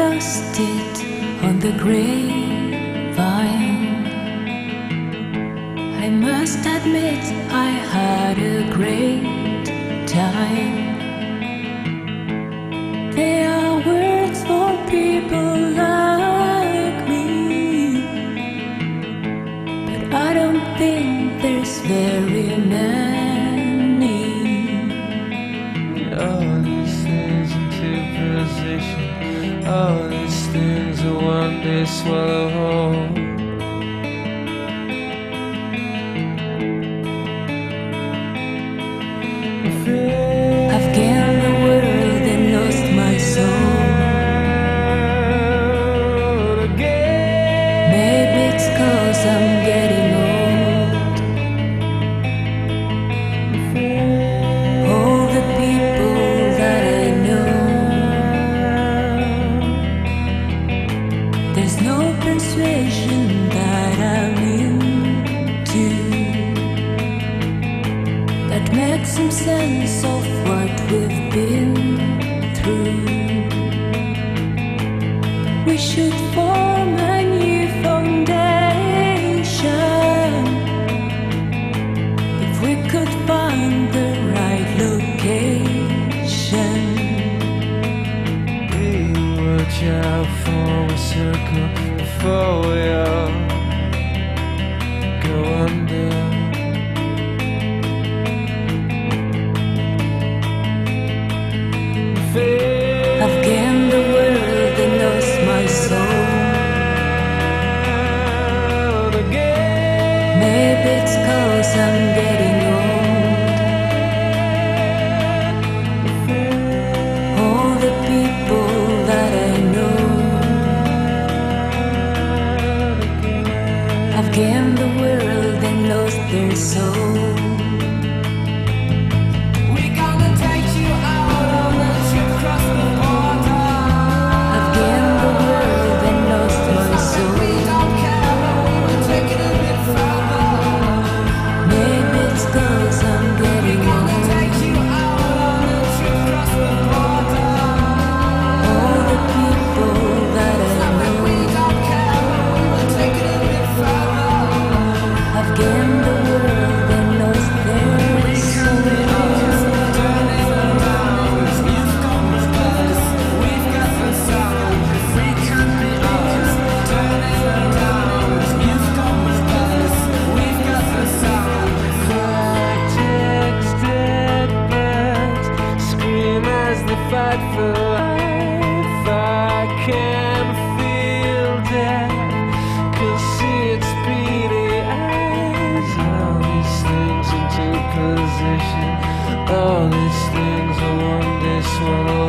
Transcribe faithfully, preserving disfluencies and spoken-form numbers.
lost it on the grapevine. I must admit I had a great time. There are words for people like me, but I don't think there's very many. All these things into position, all these things are one day swallow whole. I've gained the world and lost my soul. Maybe it's 'cause I'm getting old. All the people that I know, there's no persuasion that I'm into that makes some sense of what we've been through. We should form a new foundation if we could find the right location. We watch out for a circle before we all go under. I've gained the world and lost my soul. Maybe it's 'cause I'm getting old. All the people that I know, I've gained the world and lost their soul. Fight for life, I can feel death, can see its beady eyes. All these things into position, all these things are one day swallowed.